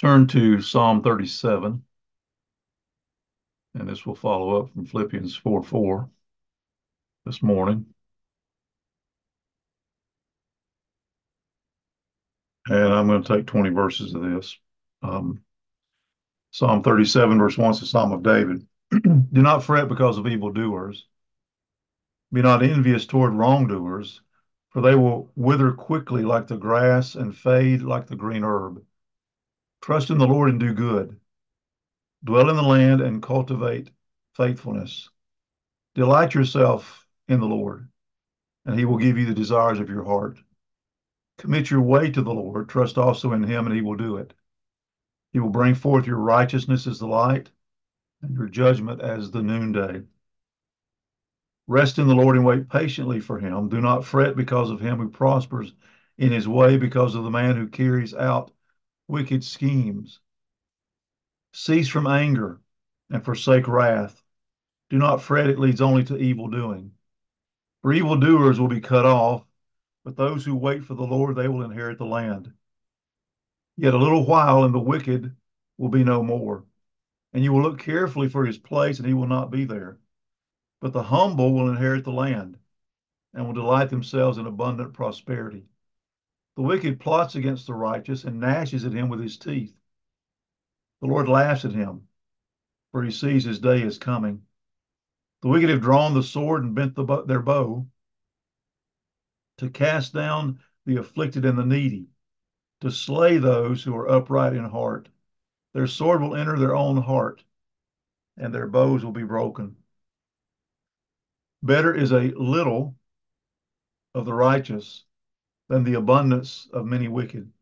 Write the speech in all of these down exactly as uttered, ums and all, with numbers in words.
Turn to Psalm thirty-seven, and this will follow up from Philippians four four this morning. And I'm going to take twenty verses of this. Um, Psalm thirty-seven, verse one is the Psalm of David. Do not fret because of evildoers. Be not envious toward wrongdoers, for they will wither quickly like the grass and fade like the green herb. Trust in the Lord and do good. Dwell in the land and cultivate faithfulness. Delight yourself in the Lord, and he will give you the desires of your heart. Commit your way to the Lord. Trust also in him, and he will do it. He will bring forth your righteousness as the light and your judgment as the noonday. Rest in the Lord and wait patiently for him. Do not fret because of him who prospers in his way, because of the man who carries out wicked schemes. Cease from anger and forsake wrath. Do not fret, it leads only to evil doing. For evildoers will be cut off, but those who wait for the Lord, they will inherit the land. Yet a little while, and the wicked will be no more. And you will look carefully for his place, and he will not be there. But the humble will inherit the land and will delight themselves in abundant prosperity. The wicked plots against the righteous and gnashes at him with his teeth. The Lord laughs at him, for he sees his day is coming. The wicked have drawn the sword and bent the bo- their bow to cast down the afflicted and the needy, to slay those who are upright in heart. Their sword will enter their own heart, and their bows will be broken. Better is a little of the righteous than the abundance of many wicked.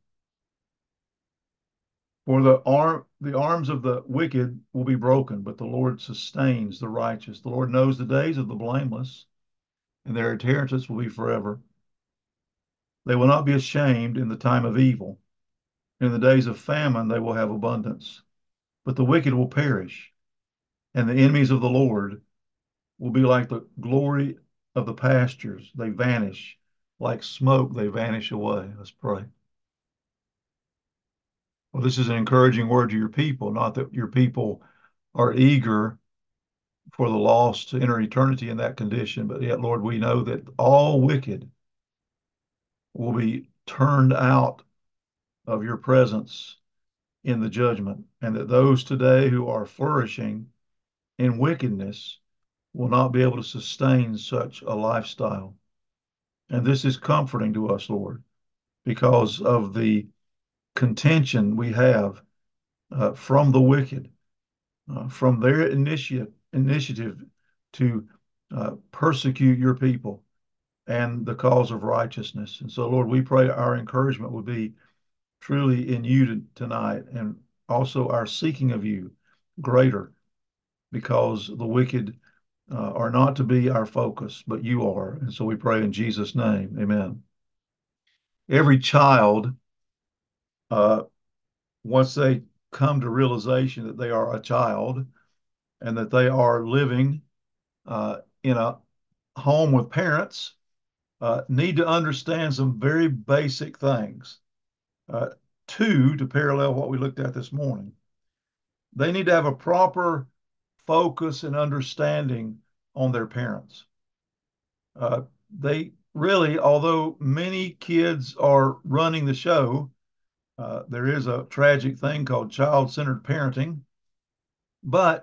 For the arm the arms of the wicked will be broken, but the Lord sustains the righteous. The Lord knows the days of the blameless, and their inheritance will be forever. They will not be ashamed in the time of evil. In the days of famine they will have abundance. But the wicked will perish, and the enemies of the Lord will be like the glory of the pastures. They vanish. Like smoke, they vanish away. Let's pray. Well, this is an encouraging word to your people, not that your people are eager for the lost to enter eternity in that condition, but yet, Lord, we know that all wicked will be turned out of your presence in the judgment, and that those today who are flourishing in wickedness will not be able to sustain such a lifestyle. And this is comforting to us, Lord, because of the contention we have uh, from the wicked, uh, from their initiative, initiative to uh, persecute your people and the cause of righteousness. And so, Lord, we pray our encouragement would be truly in you to, tonight, and also our seeking of you greater, because the wicked uh, are not to be our focus, but you are. And so we pray in Jesus' name. Amen. Every child, uh, once they come to realization that they are a child and that they are living uh, in a home with parents, uh, need to understand some very basic things. Uh, two, to parallel what we looked at this morning, they need to have a proper focus and understanding on their parents. Uh, they really, although many kids are running the show, uh, there is a tragic thing called child-centered parenting, but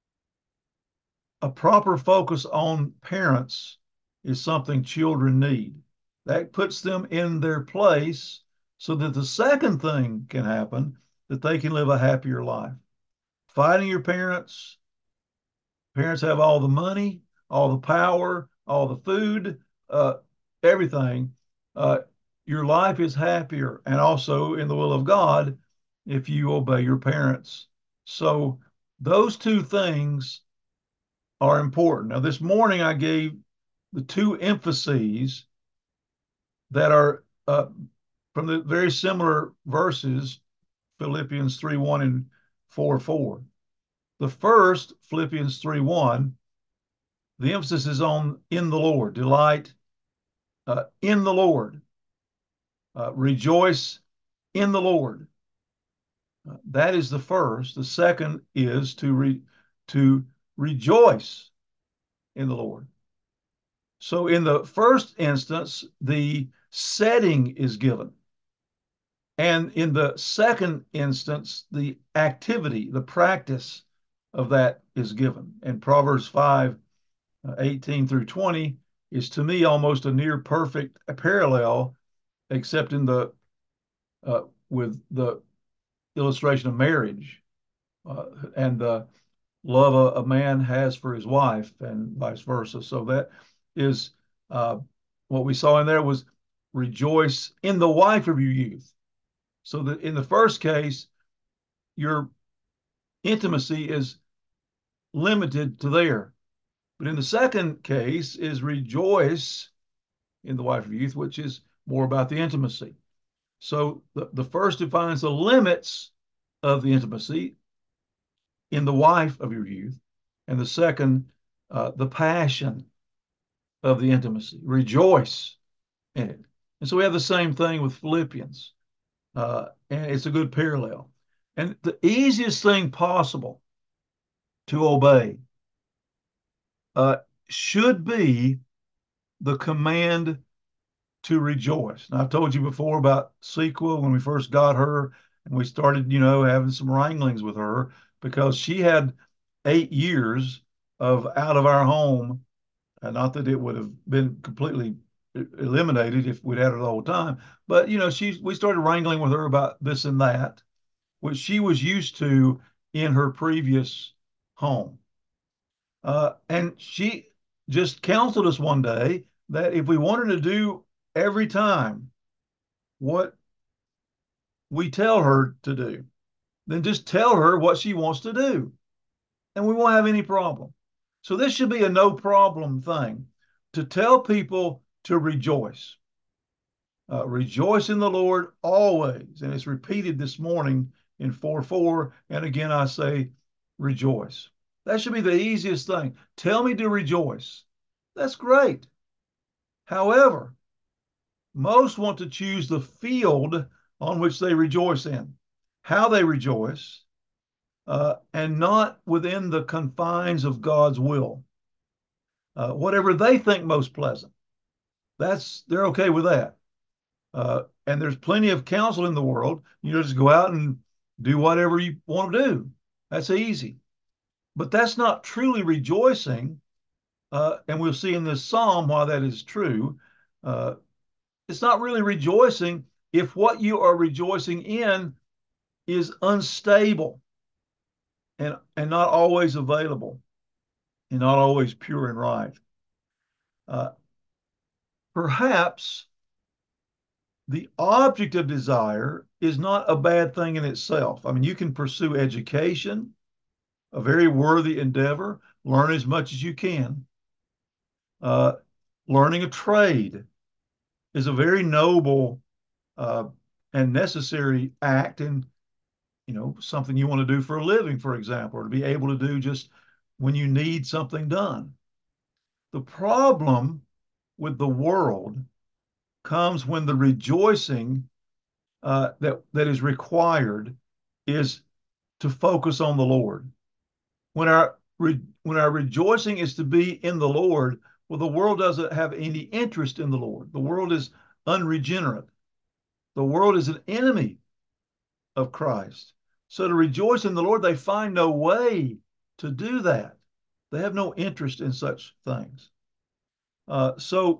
a proper focus on parents is something children need. That puts them in their place so that the second thing can happen, that they can live a happier life. Fighting your parents, parents have all the money, all the power, all the food, uh, everything. Uh, your life is happier and also in the will of God if you obey your parents. So those two things are important. Now, this morning I gave the two emphases that are uh, from the very similar verses, Philippians three one and four four. The first, Philippians three one, the emphasis is on in the Lord, delight uh, in the Lord, uh, rejoice in the Lord. Uh, that is the first. The second is to re, to rejoice in the Lord. So in the first instance, the setting is given. And in the second instance, the activity, the practice of that is given. And Proverbs five, uh, eighteen through twenty is to me almost a near perfect parallel, except in the uh, with the illustration of marriage uh, and the love a, a, man has for his wife and vice versa. So that is uh, what we saw in there was rejoice in the wife of your youth. So that in the first case, your intimacy is limited to there. But in the second case is rejoice in the wife of your youth, which is more about the intimacy. So the, the first defines the limits of the intimacy in the wife of your youth, and the second, uh, the passion of the intimacy. Rejoice in it. And so we have the same thing with Philippians, uh, and it's a good parallel. And the easiest thing possible to obey uh, should be the command to rejoice. And I've told you before about Sequel when we first got her, and we started, you know, having some wranglings with her because she had eight years of out of our home. And not that it would have been completely eliminated if we'd had her the whole time, but you know, she we started wrangling with her about this and that, which she was used to in her previous home. Uh, and she just counseled us one day that if we wanted to do every time what we tell her to do, then just tell her what she wants to do, and we won't have any problem. So this should be a no problem thing to tell people to rejoice. Uh, rejoice in the Lord always. And it's repeated this morning in four four. And again, I say rejoice. That should be the easiest thing. Tell me to rejoice. That's great. However, most want to choose the field on which they rejoice in, how they rejoice, uh, and not within the confines of God's will. Uh, whatever they think most pleasant, that's they're okay with that. Uh, and there's plenty of counsel in the world. You know, just go out and do whatever you want to do. That's easy. But that's not truly rejoicing. Uh, and we'll see in this psalm why that is true. Uh, it's not really rejoicing if what you are rejoicing in is unstable and, and not always available and not always pure and right. Uh, perhaps the object of desire is not a bad thing in itself. I mean, you can pursue education, a very worthy endeavor, learn as much as you can. Uh, learning a trade is a very noble uh, and necessary act, and you know, something you want to do for a living, for example, or to be able to do just when you need something done. The problem with the world comes when the rejoicing uh, that that is required is to focus on the Lord. When our re, when our rejoicing is to be in the Lord, well, the world doesn't have any interest in the Lord. The world is unregenerate. The world is an enemy of Christ. So to rejoice in the Lord, they find no way to do that. They have no interest in such things. Uh, so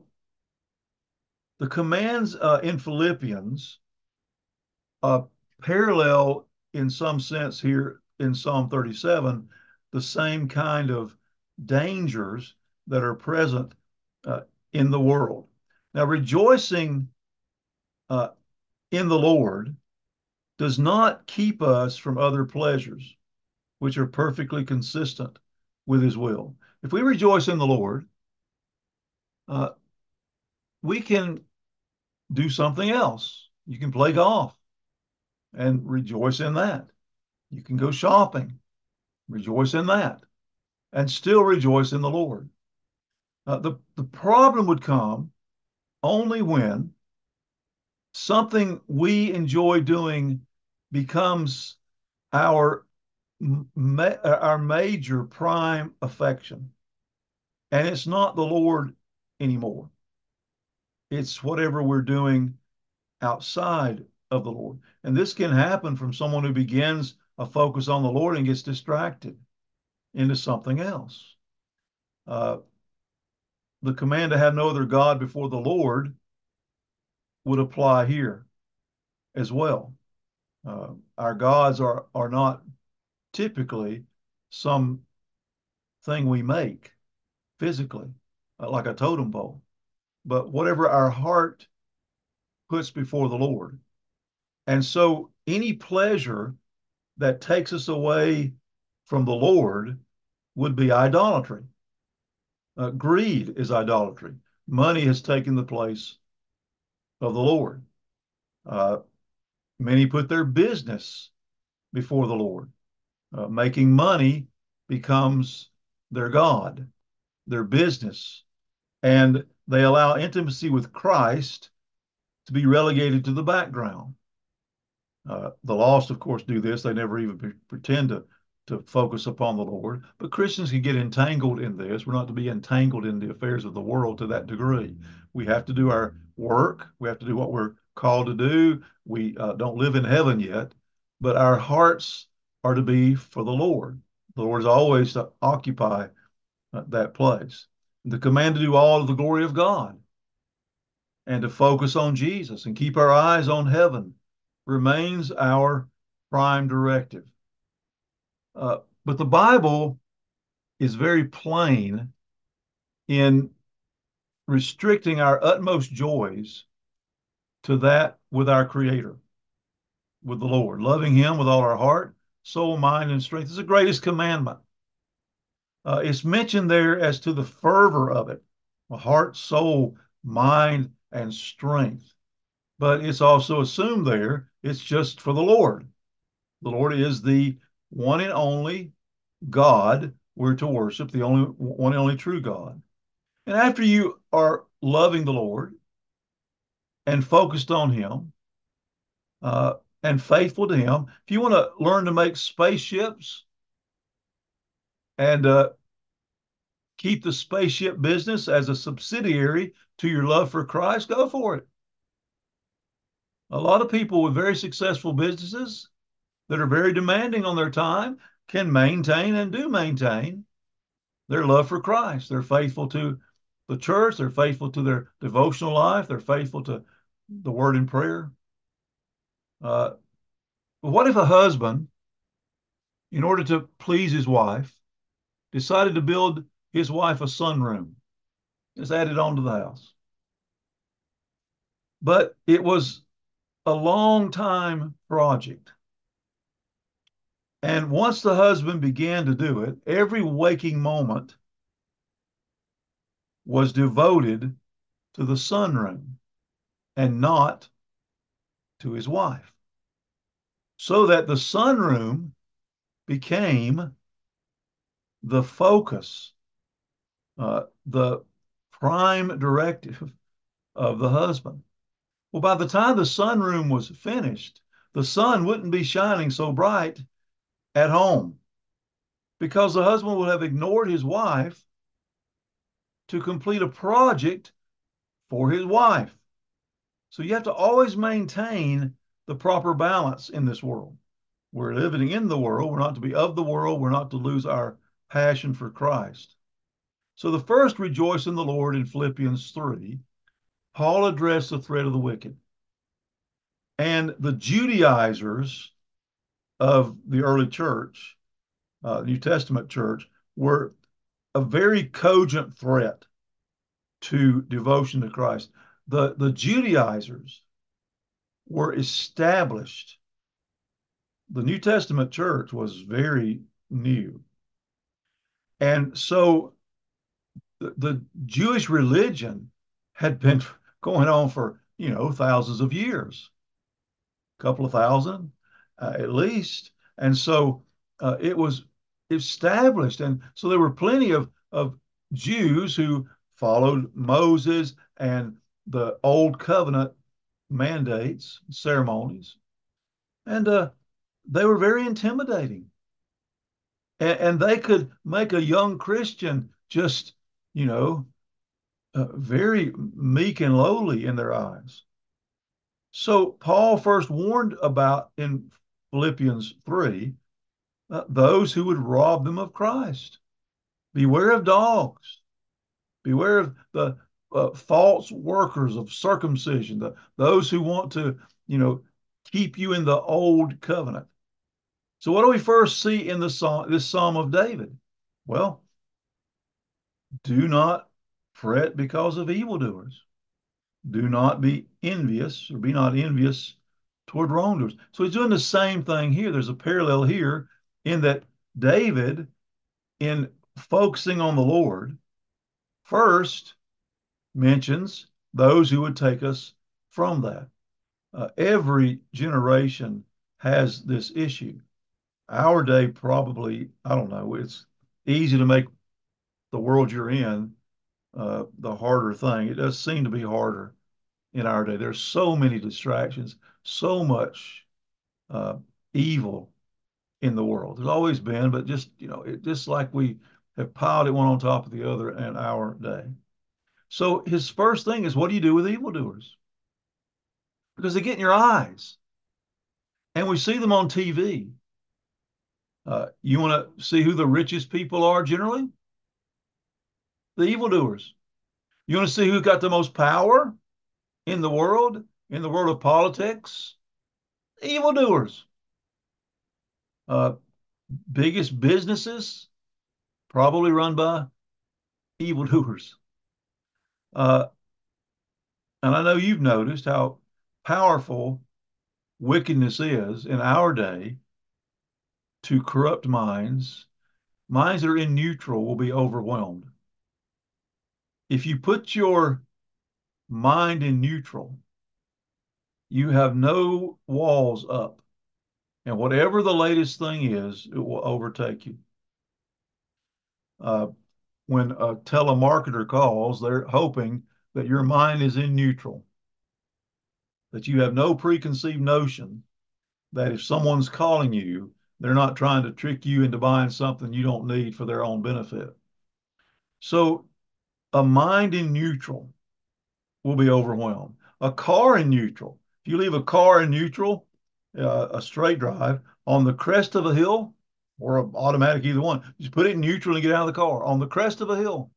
the commands uh, in Philippians uh, parallel in some sense here in Psalm thirty-seven the same kind of dangers that are present uh, in the world. Now, rejoicing uh, in the Lord does not keep us from other pleasures, which are perfectly consistent with his will. If we rejoice in the Lord, uh, we can do something else. You can play golf and rejoice in that. You can go shopping, rejoice in that, and still rejoice in the Lord. Uh, the, the problem would come only when something we enjoy doing becomes our ma our major prime affection. And it's not the Lord anymore. It's whatever we're doing outside of the Lord. And this can happen from someone who begins a focus on the Lord and gets distracted into something else. Uh, the command to have no other God before the Lord would apply here as well. Uh, our gods are, are not typically some thing we make physically, uh, like a totem pole, but whatever our heart puts before the Lord. And so any pleasure that takes us away from the Lord would be idolatry. Uh, greed is idolatry. Money has taken the place of the Lord. Uh, many put their business before the Lord. Uh, making money becomes their God, their business, and they allow intimacy with Christ to be relegated to the background. Uh, the lost, of course, do this. They never even pre pretend to, to focus upon the Lord. But Christians can get entangled in this. We're not to be entangled in the affairs of the world to that degree. We have to do our work. We have to do what we're called to do. We uh, don't live in heaven yet, but our hearts are to be for the Lord. The Lord is always to occupy uh, that place. The command to do all of the glory of God and to focus on Jesus and keep our eyes on heaven remains our prime directive. Uh, but the Bible is very plain in restricting our utmost joys to that with our Creator, with the Lord, loving Him with all our heart, soul, mind, and strength is the greatest commandment. Uh, it's mentioned there as to the fervor of it, heart, soul, mind, and strength. But it's also assumed there it's just for the Lord. The Lord is the one and only God we're to worship, the only one and only true God. And after you are loving the Lord and focused on Him uh, and faithful to Him, if you want to learn to make spaceships and uh, keep the spaceship business as a subsidiary to your love for Christ, go for it. A lot of people with very successful businesses that are very demanding on their time can maintain and do maintain their love for Christ. They're faithful to the church. They're faithful to their devotional life. They're faithful to the word and prayer. Uh, what if a husband, in order to please his wife, decided to build his wife a sunroom, just added on to the house? But it was a long time project. And once the husband began to do it, every waking moment was devoted to the sunroom and not to his wife. So that the sunroom became the focus, uh, the prime directive of the husband. Well, by the time the sunroom was finished, the sun wouldn't be shining so bright at home because the husband would have ignored his wife to complete a project for his wife. So you have to always maintain the proper balance in this world. We're living in the world. We're not to be of the world. We're not to lose our passion for Christ. So the first, rejoice in the Lord, in Philippians three, Paul addressed the threat of the wicked. And the Judaizers of the early church, uh, New Testament church, were a very cogent threat to devotion to Christ. The, the Judaizers were established. The New Testament church was very new. And so the, the Jewish religion had been going on for, you know, thousands of years, a couple of thousand uh, at least. And so uh, it was established. And so there were plenty of, of Jews who followed Moses and the old covenant mandates, ceremonies. And uh, they were very intimidating. And, and they could make a young Christian just, you know, uh, very meek and lowly in their eyes. So Paul first warned about in Philippians three uh, those who would rob them of Christ. Beware of dogs. Beware of the uh, false workers of circumcision, the, those who want to, you know, keep you in the old covenant. So what do we first see in the psalm, this Psalm of David? Well, do not fret because of evildoers. Do not be envious or be not envious toward wrongdoers. So he's doing the same thing here. There's a parallel here in that David, in focusing on the Lord, first mentions those who would take us from that. Uh, every generation has this issue. Our day probably, I don't know, it's easy to make the world you're in uh, the harder thing. It does seem to be harder in our day. There's so many distractions, so much uh, evil in the world. There's always been, but just, you know, it just like we have piled it one on top of the other in our day. So his first thing is, what do you do with evildoers? Because they get in your eyes, and we see them on T V. Uh, you want to see who the richest people are generally? The evildoers. You want to see who got the most power in the world, in the world of politics? Evildoers. Uh, biggest businesses probably run by evildoers. Uh, and I know you've noticed how powerful wickedness is in our day to corrupt minds. Minds that are in neutral will be overwhelmed. If you put your mind in neutral, you have no walls up. And whatever the latest thing is, it will overtake you. Uh, when a telemarketer calls, they're hoping that your mind is in neutral, that you have no preconceived notion that if someone's calling you, they're not trying to trick you into buying something you don't need for their own benefit. So a mind in neutral will be overwhelmed. A car in neutral, if you leave a car in neutral, uh, a straight drive on the crest of a hill or an automatic, either one, just put it in neutral and get out of the car. On the crest of a hill,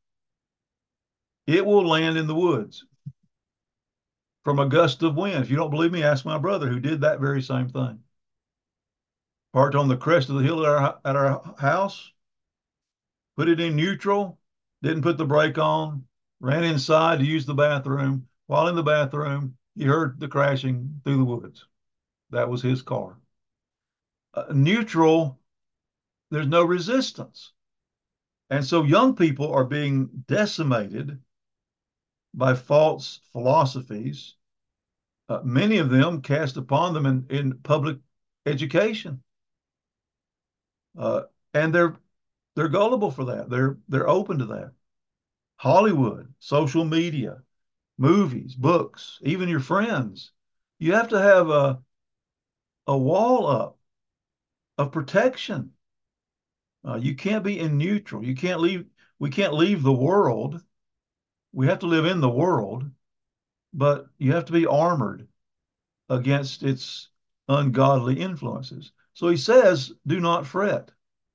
it will land in the woods from a gust of wind. If you don't believe me, ask my brother who did that very same thing. Parked on the crest of the hill at our, at our house, put it in neutral, didn't put the brake on, ran inside to use the bathroom. While in the bathroom, he heard the crashing through the woods. That was his car. Uh, neutral, there's no resistance. And so young people are being decimated by false philosophies, uh, many of them cast upon them in, in public education. Uh, and they're they're gullible for that. They're they're open to that. Hollywood, social media, movies, books, even your friends. You have to have a a wall up of protection. Uh, you can't be in neutral. You can't leave. We can't leave the world. We have to live in the world, but you have to be armored against its ungodly influences. So he says, do not fret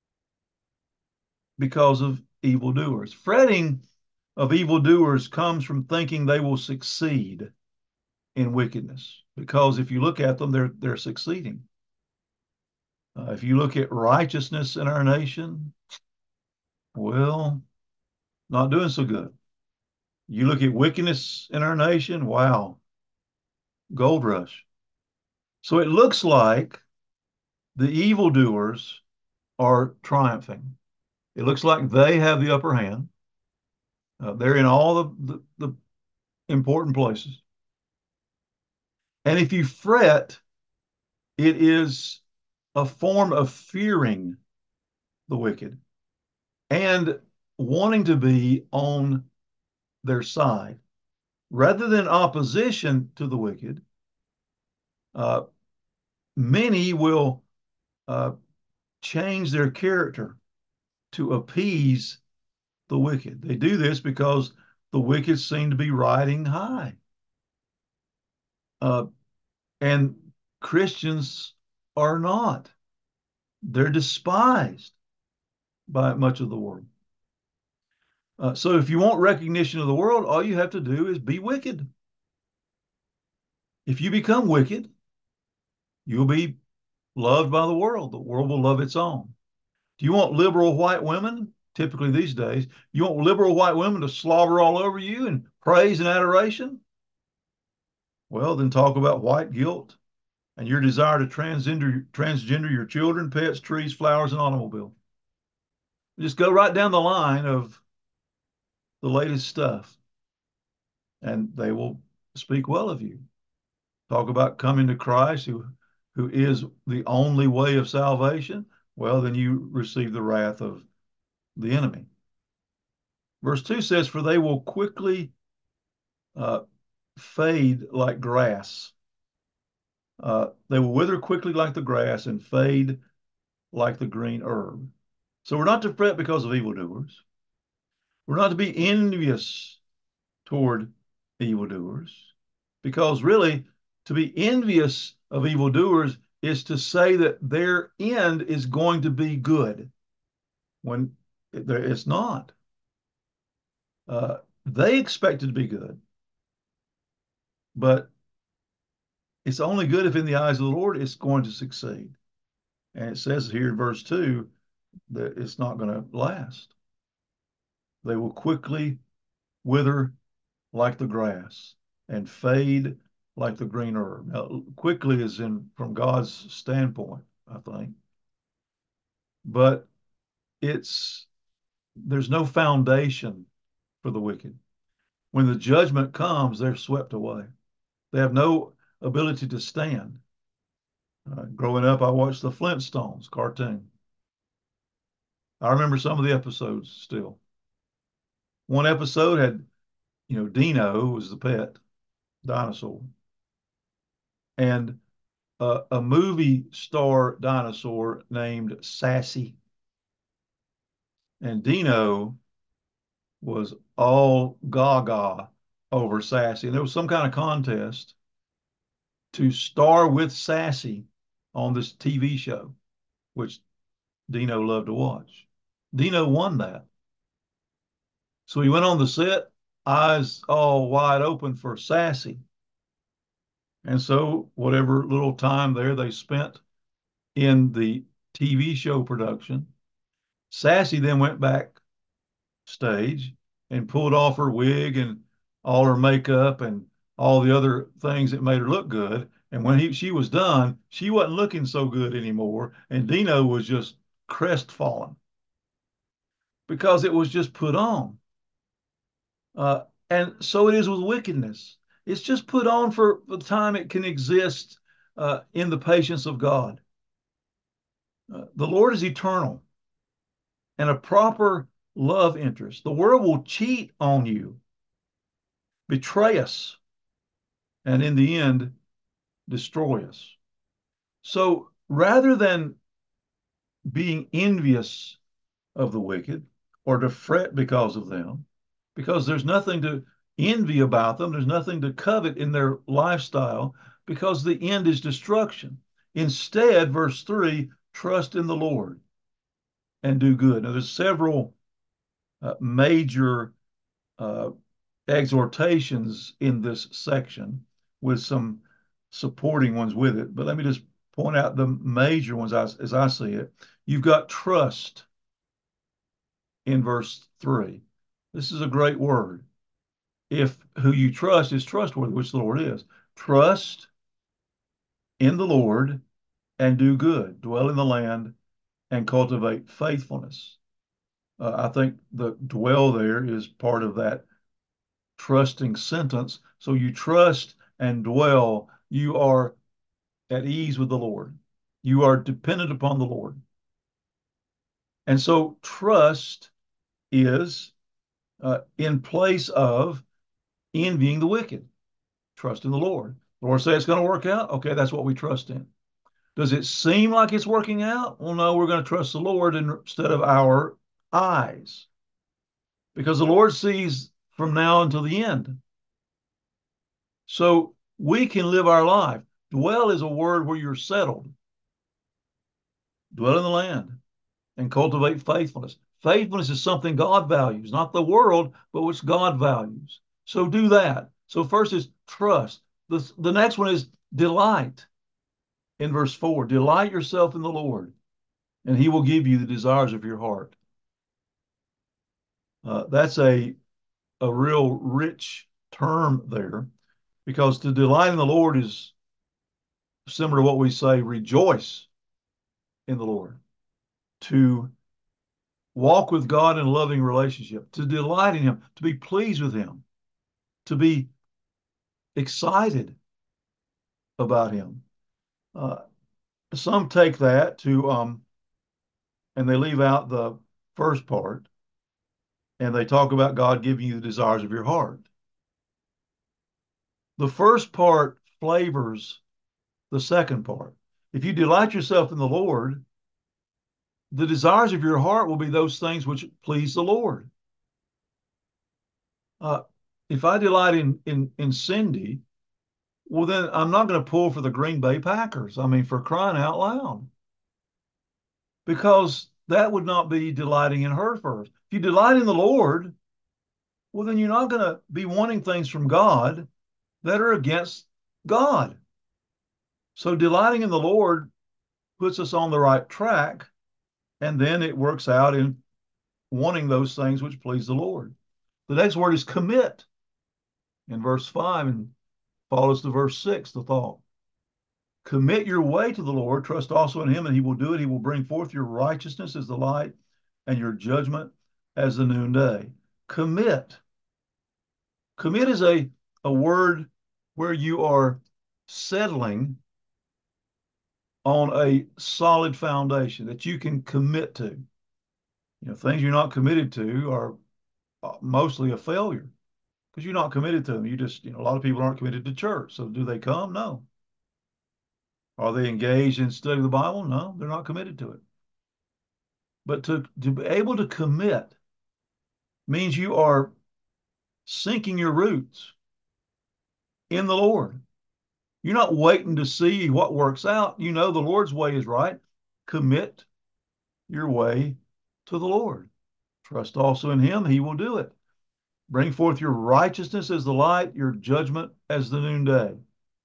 because of evildoers. Fretting of evildoers comes from thinking they will succeed in wickedness. Because if you look at them, they're they're succeeding. Uh, if you look at righteousness in our nation, well, not doing so good. You look at wickedness in our nation, wow, gold rush. So it looks like the evildoers are triumphing. It looks like they have the upper hand. Uh, they're in all the, the, the important places. And if you fret, it is a form of fearing the wicked and wanting to be on their side. Rather than opposition to the wicked, uh, many will uh, change their character to appease the wicked. They do this because the wicked seem to be riding high. Uh, and Christians are not. They're despised by much of the world. Uh, so if you want recognition of the world, all you have to do is be wicked. If you become wicked, you'll be loved by the world. The world will love its own. Do you want liberal white women? Typically these days, you want liberal white women to slobber all over you in praise and adoration? Well, then talk about white guilt and your desire to transgender, transgender your children, pets, trees, flowers, and automobiles. Just go right down the line of the latest stuff, and they will speak well of you. Talk about coming to Christ, who, who is the only way of salvation. Well, then you receive the wrath of the enemy. Verse two says, "For they will quickly uh, fade like grass. Uh, they will wither quickly like the grass and fade like the green herb." So we're not to fret because of evildoers. We're not to be envious toward evildoers, because really, to be envious of evildoers is to say that their end is going to be good when it's not. Uh, they expect it to be good, but it's only good if in the eyes of the Lord it's going to succeed. And it says here in verse two that it's not going to last. They will quickly wither like the grass and fade like the green herb. Now, quickly is in from God's standpoint, I think, but it's there's no foundation for the wicked. When the judgment comes, they're swept away. They have no ability to stand. Uh, growing up, I watched the Flintstones cartoon. I remember some of the episodes still. One episode had, you know, Dino was the pet dinosaur, and uh, a movie star dinosaur named Sassy. And Dino was all gaga over Sassy. And there was some kind of contest to star with Sassy on this T V show, which Dino loved to watch. Dino won that. So he went on the set, eyes all wide open for Sassy. And so, whatever little time there they spent in the T V show production, Sassy then went backstage and pulled off her wig and all her makeup and all the other things that made her look good. And when he, she was done, she wasn't looking so good anymore. And Dino was just crestfallen because it was just put on. Uh, and so it is with wickedness. It's just put on for the time it can exist uh, in the patience of God. Uh, the Lord is eternal and a proper love interest. The world will cheat on you, betray us, and in the end, destroy us. So rather than being envious of the wicked or to fret because of them, because there's nothing to envy about them, there's nothing to covet in their lifestyle, because the end is destruction. Instead, verse three, trust in the Lord and do good. Now, there's several uh, major uh, exhortations in this section with some supporting ones with it. But let me just point out the major ones as, as I see it. You've got trust in verse three. This is a great word. If who you trust is trustworthy, which the Lord is, trust in the Lord and do good, dwell in the land and cultivate faithfulness. Uh, I think the dwell there is part of that trusting sentence. So you trust and dwell. You are at ease with the Lord. You are dependent upon the Lord. And so trust is uh, in place of envying the wicked. Trust in the Lord. The Lord says it's going to work out. Okay, that's what we trust in. Does it seem like it's working out? Well, no, we're going to trust the Lord instead of our eyes, because the Lord sees from now until the end. So we can live our life. Dwell is a word where you're settled. Dwell in the land and cultivate faithfulness. Faithfulness is something God values, not the world, but which God values. So do that. So first is trust. The, the next one is delight. In verse four, delight yourself in the Lord, and he will give you the desires of your heart. Uh, that's a, a real rich term there, because to delight in the Lord is similar to what we say, rejoice in the Lord. To walk with God in a loving relationship, to delight in him, to be pleased with him, to be excited about him. Uh, some take that to, um, and they leave out the first part, and they talk about God giving you the desires of your heart. The first part flavors the second part. If you delight yourself in the Lord, the desires of your heart will be those things which please the Lord. Uh, if I delight in, in, in Cindy, well, then I'm not going to pull for the Green Bay Packers. I mean, for crying out loud, because that would not be delighting in her first. If you delight in the Lord, well, then you're not going to be wanting things from God that are against God. So delighting in the Lord puts us on the right track, and then it works out in wanting those things which please the Lord. The next word is commit in verse five and follows to verse six, the thought. Commit your way to the Lord, trust also in him, and he will do it. He will bring forth your righteousness as the light and your judgment as the noonday. Commit. Commit is a, a word where you are settling on a solid foundation that you can commit to. You know, things you're not committed to are mostly a failure because you're not committed to them. You just, you know, a lot of people aren't committed to church. So do they come? No. Are they engaged in studying the Bible? No, they're not committed to it. But to, to be able to commit means you are sinking your roots in the Lord. You're not waiting to see what works out. You know the Lord's way is right. Commit your way to the Lord. Trust also in him. He will do it. Bring forth your righteousness as the light, your judgment as the noonday.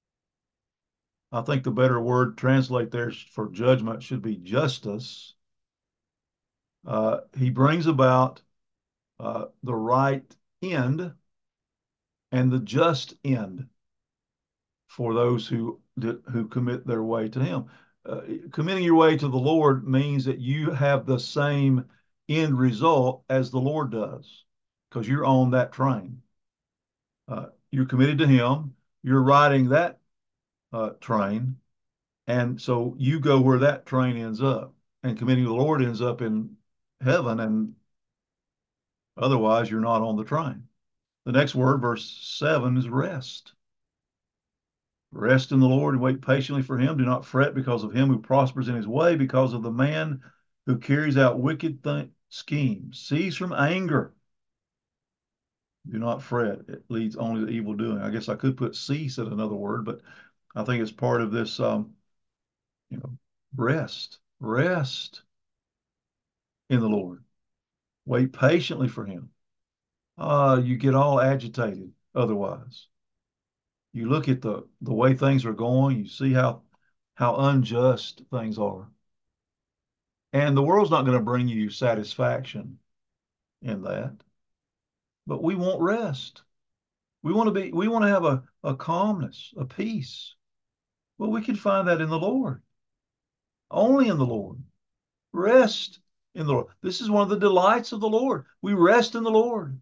I think the better word translate there for judgment should be justice. Uh, he brings about uh, the right end and the just end for those who who commit their way to him. Uh, committing your way to the Lord means that you have the same end result as the Lord does, because you're on that train. Uh, you're committed to him. You're riding that uh, train, and so you go where that train ends up. And committing to the Lord ends up in heaven, and otherwise you're not on the train. The next word, verse seven, is rest. Rest in the Lord and wait patiently for him. Do not fret because of him who prospers in his way, because of the man who carries out wicked th- schemes. Cease from anger. Do not fret. It leads only to evil doing. I guess I could put cease at another word, but I think it's part of this, um, you know, rest. Rest in the Lord. Wait patiently for him. Uh, you get all agitated otherwise. You look at the, the way things are going, you see how how unjust things are. And the world's not going to bring you satisfaction in that. But we want rest. We want to be, we want to have a, a calmness, a peace. Well, we can find that in the Lord. Only in the Lord. Rest in the Lord. This is one of the delights of the Lord. We rest in the Lord.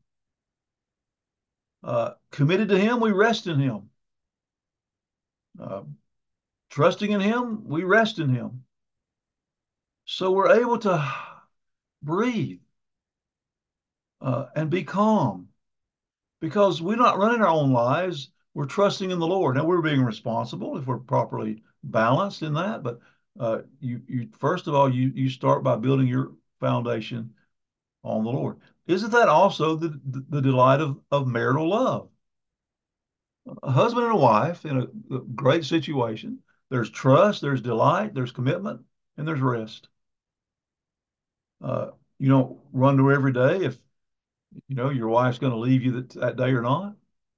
Uh, committed to him, we rest in him. Uh, trusting in him, we rest in him. So we're able to breathe uh, and be calm, because we're not running our own lives. We're trusting in the Lord. Now, we're being responsible if we're properly balanced in that, but Uh, you, you first of all, you you start by building your foundation on the Lord. Isn't that also the, the, the delight of, of marital love? A husband and a wife in a, a great situation, there's trust, there's delight, there's commitment, and there's rest. Uh, you don't run to every day if you know your wife's going to leave you that, that day or not.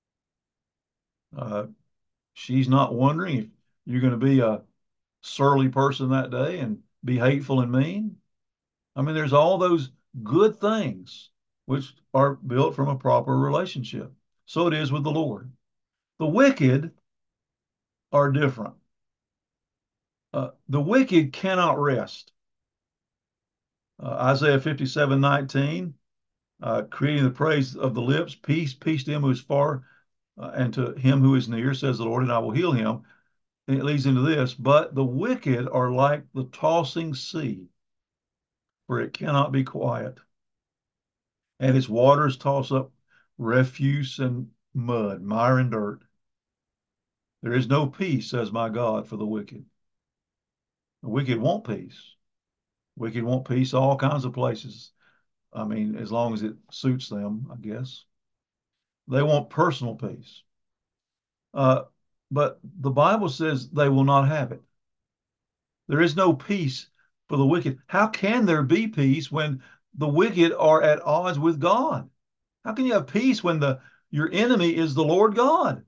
Uh, she's not wondering if you're going to be a surly person that day and be hateful and mean. I mean, there's all those good things which are built from a proper relationship. So it is with the Lord. The wicked are different. Uh, the wicked cannot rest. Uh, Isaiah fifty-seven nineteen, uh, creating the praise of the lips, peace, peace to him who is far uh, and to him who is near, says the Lord, and I will heal him. And it leads into this, but the wicked are like the tossing sea, where it cannot be quiet, and its waters toss up refuse and mud, mire and dirt. There is no peace, says my God, for the wicked. The wicked want peace. Wicked want peace all kinds of places. I mean, as long as it suits them, I guess. They want personal peace. Uh, but the Bible says they will not have it. There is no peace for the wicked. How can there be peace when the wicked are at odds with God? How can you have peace when the your enemy is the Lord God?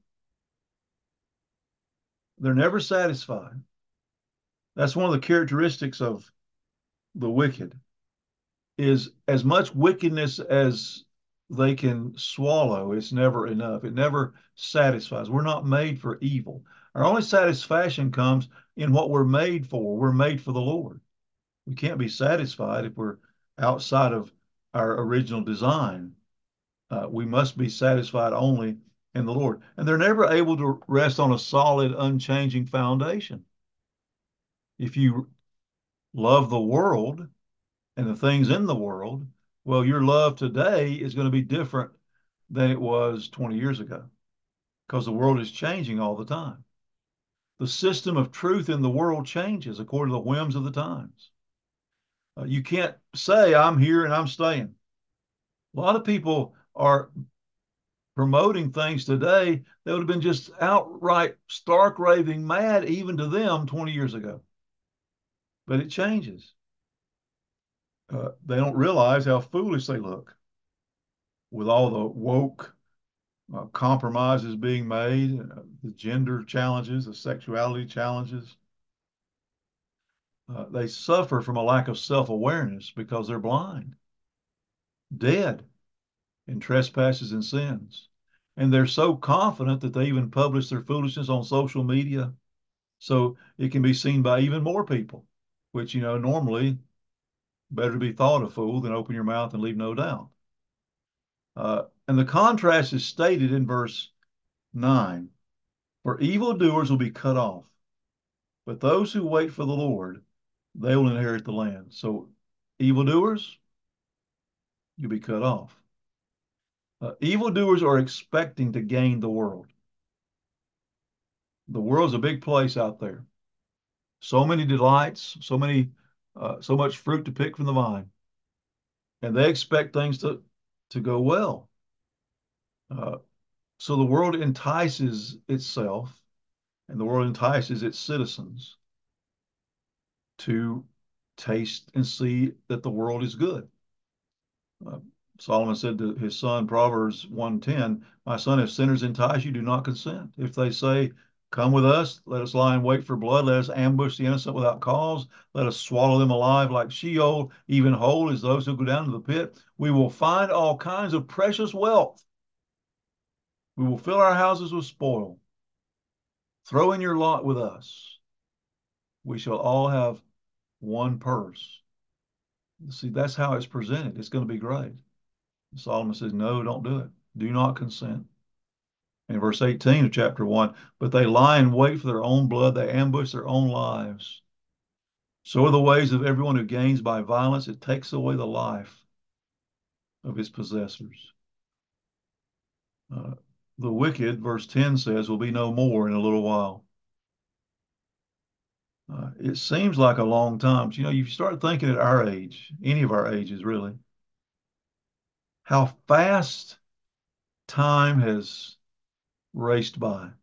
They're never satisfied. That's one of the characteristics of the wicked is as much wickedness as they can swallow. It's never enough. It never satisfies. We're not made for evil. Our only satisfaction comes in what we're made for. We're made for the Lord. We can't be satisfied if we're outside of our original design. Uh, we must be satisfied only in the Lord. And they're never able to rest on a solid, unchanging foundation. If you love the world and the things in the world, well, your love today is going to be different than it was twenty years ago because the world is changing all the time. The system of truth in the world changes according to the whims of the times. Uh, you can't say, I'm here and I'm staying. A lot of people are promoting things today that would have been just outright stark raving mad even to them twenty years ago. But it changes. Uh, they don't realize how foolish they look with all the woke uh, compromises being made, uh, the gender challenges, the sexuality challenges. Uh, they suffer from a lack of self-awareness because they're blind, dead in trespasses and sins. And they're so confident that they even publish their foolishness on social media so it can be seen by even more people, which, you know, normally better to be thought a fool than open your mouth and leave no doubt. Uh, and the contrast is stated in verse nine. For evildoers will be cut off, but those who wait for the Lord, they will inherit the land. So evildoers, you'll be cut off. Uh, evildoers are expecting to gain the world. The world's a big place out there. So many delights, so many, uh, so much fruit to pick from the vine, and they expect things to to go well. Uh, so the world entices itself, and the world entices its citizens to taste and see that the world is good. Uh, Solomon said to his son, Proverbs one ten, my son, if sinners entice you, do not consent. If they say, come with us, let us lie in wait for blood, let us ambush the innocent without cause, let us swallow them alive like Sheol, even whole as those who go down to the pit, we will find all kinds of precious wealth. We will fill our houses with spoil. Throw in your lot with us. We shall all have one purse. See, that's how it's presented. It's going to be great. Solomon says, no, don't do it. Do not consent. In verse eighteen of chapter one, but they lie in wait for their own blood. They ambush their own lives. So are the ways of everyone who gains by violence. It takes away the life of his possessors. Uh, the wicked, verse ten says, will be no more in a little while. Uh, it seems like a long time, but you know, you start thinking at our age, any of our ages really, how fast time has raced by.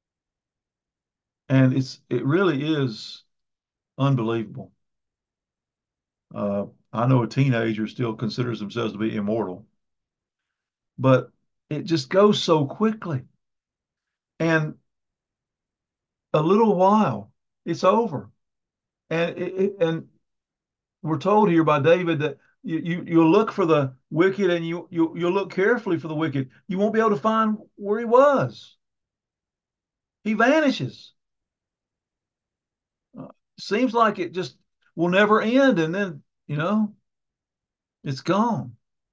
And it's it really is unbelievable. Uh, I know a teenager still considers themselves to be immortal, but it just goes so quickly. And a little while, it's over. And it, it, and we're told here by David that you, you you'll look for the wicked and you you you'll look carefully for the wicked. You won't be able to find where he was. He vanishes. Uh, seems like it just will never end, and then you know it's gone.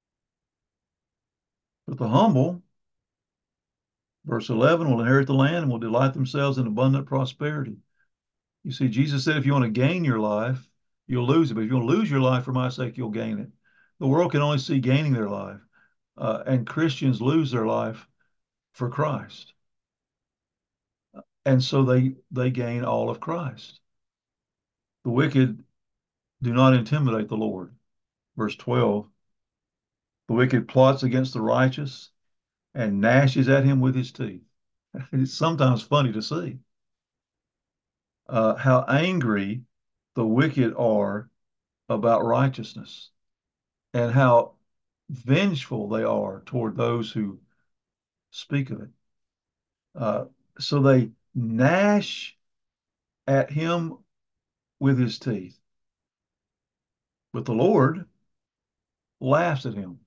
But the humble, verse eleven, will inherit the land and will delight themselves in abundant prosperity. You see, Jesus said, if you want to gain your life, you'll lose it. But if you want to lose your life for my sake, you'll gain it. The world can only see gaining their life, uh, and Christians lose their life for Christ. And so they they gain all of Christ. The wicked do not intimidate the Lord. Verse twelve, the wicked plots against the righteous and gnashes at him with his teeth. It's sometimes funny to see uh, how angry the wicked are about righteousness and how vengeful they are toward those who speak of it. Uh, so they gnash at him with his teeth. But the Lord laughs at him,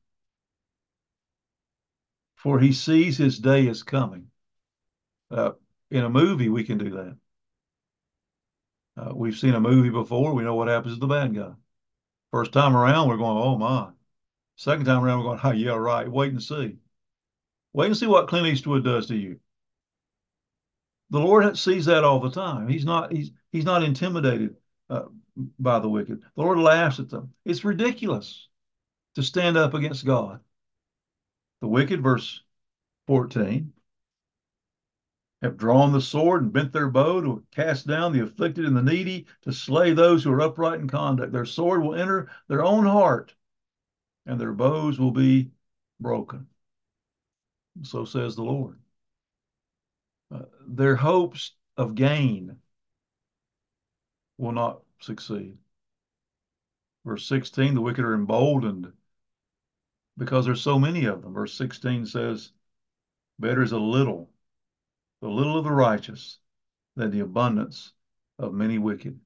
for he sees his day is coming. Uh, in a movie, we can do that. Uh, we've seen a movie before. We know what happens to the bad guy. First time around, we're going, oh my. Second time around, we're going, oh, yeah, right. Wait and see. Wait and see what Clint Eastwood does to you. The Lord sees that all the time. He's not he's he's not intimidated uh, by the wicked. The Lord laughs at them. It's ridiculous to stand up against God. The wicked, verse fourteen, have drawn the sword and bent their bow to cast down the afflicted and the needy, to slay those who are upright in conduct. Their sword will enter their own heart, and their bows will be broken. So says the Lord. Uh, their hopes of gain will not succeed. Verse sixteen, the wicked are emboldened because there's so many of them. Verse sixteen says, better is a little, the little of the righteous than the abundance of many wicked.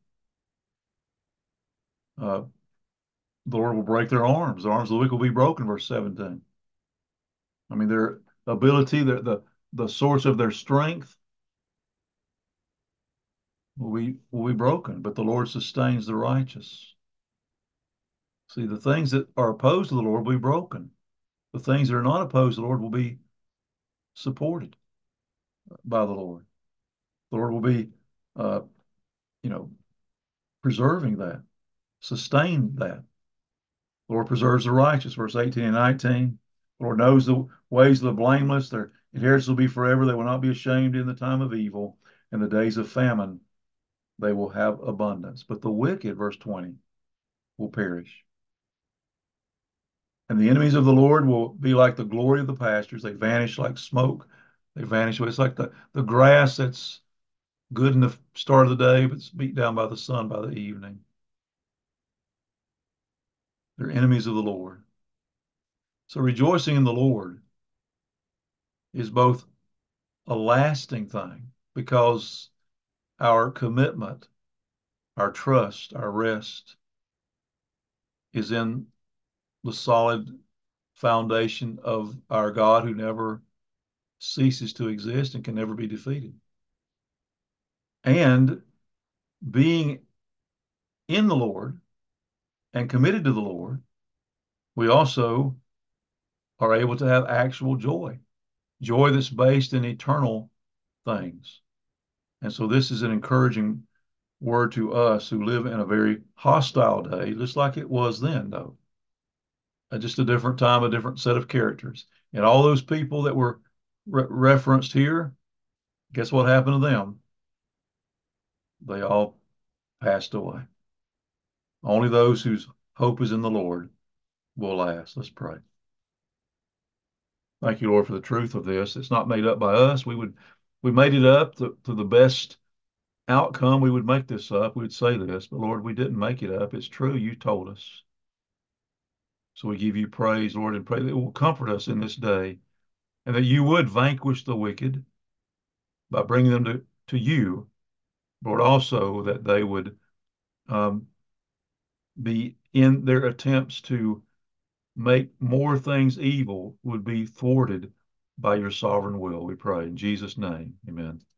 Uh, the Lord will break their arms. The arms of the wicked will be broken, verse seventeen. I mean, their ability, their, the, the source of their strength will be, will be broken, but the Lord sustains the righteous. See, the things that are opposed to the Lord will be broken. The things that are not opposed to the Lord will be supported by the Lord. The Lord will be, uh, you know, preserving that, sustain that. The Lord preserves the righteous, verse eighteen and nineteen. The Lord knows the ways of the blameless. Their inheritance will be forever. They will not be ashamed in the time of evil. In the days of famine, they will have abundance. But the wicked, verse twenty, will perish. And the enemies of the Lord will be like the glory of the pastures. They vanish like smoke. They vanish. It's like the, the grass that's good in the start of the day, but it's beat down by the sun by the evening. They're enemies of the Lord. So rejoicing in the Lord is both a lasting thing because our commitment, our trust, our rest is in the solid foundation of our God who never ceases to exist and can never be defeated. And being in the Lord and committed to the Lord, we also are able to have actual joy, joy that's based in eternal things. And so this is an encouraging word to us who live in a very hostile day, just like it was then, though. Uh, just a different time, a different set of characters. And all those people that were re referenced here, guess what happened to them? They all passed away. Only those whose hope is in the Lord will last. Let's pray. Thank you, Lord, for the truth of this. It's not made up by us. We would, we made it up to, to the best outcome. We would make this up. We would say this, but Lord, we didn't make it up. It's true. You told us. So we give you praise, Lord, and pray that it will comfort us in this day and that you would vanquish the wicked by bringing them to, to you, Lord, also that they would um, be in their attempts to make more things evil would be thwarted by your sovereign will. We pray in Jesus' name. Amen.